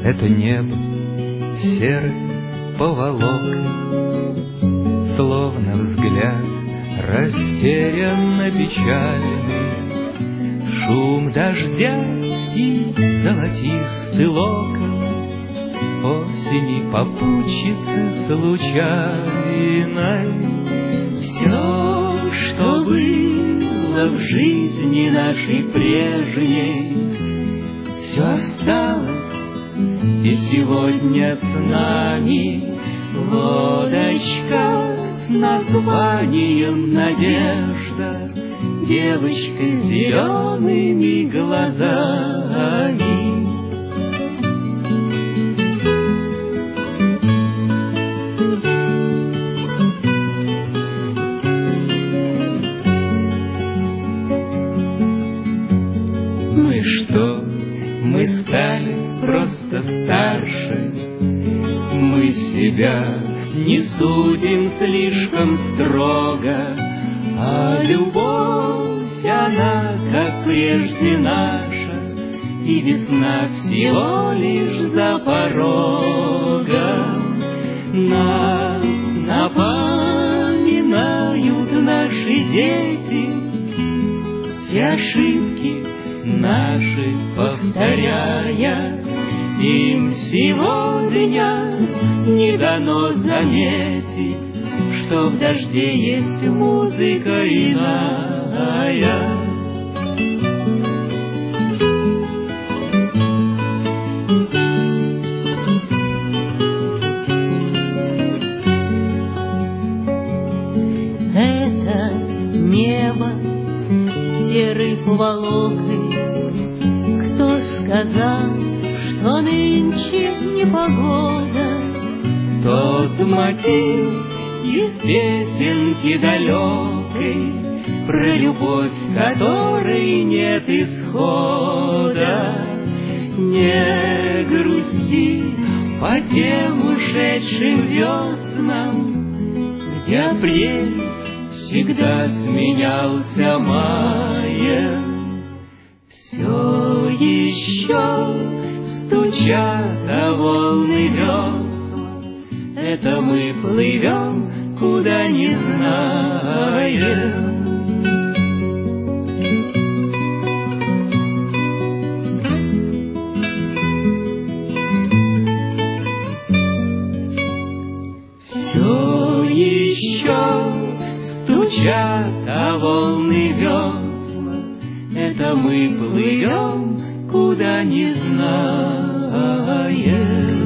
Это небо серой поволокой, словно взгляд растерянно печальный, шум дождя и золотистый локон осени попутчицы случайной. Все, что было в жизни нашей прежней, все осталось, и сегодня с нами лодочка с названием «Надежда», девочка с зелеными глазами. Ну и что? Мы стали просто старше, мы себя не судим слишком строго, а любовь, она, как прежде наша, и весна всего лишь за порогом. Нам напоминают наши дети все ошибки наши повторяя. Им сегодня не дано заметить, что в дожде есть музыка иная. Это небо серой поволокой, кто сказал, что нынче непогода? Тот мотив из песенки далекой, про любовь, которой нет исхода. Не грусти по тем ушедшим веснам, где апрель всегда сменялся маем. Все еще стучат о волны весла, это мы плывем, куда не знаем. Все еще стучат о волны весла, это мы плывем, куда не знаем.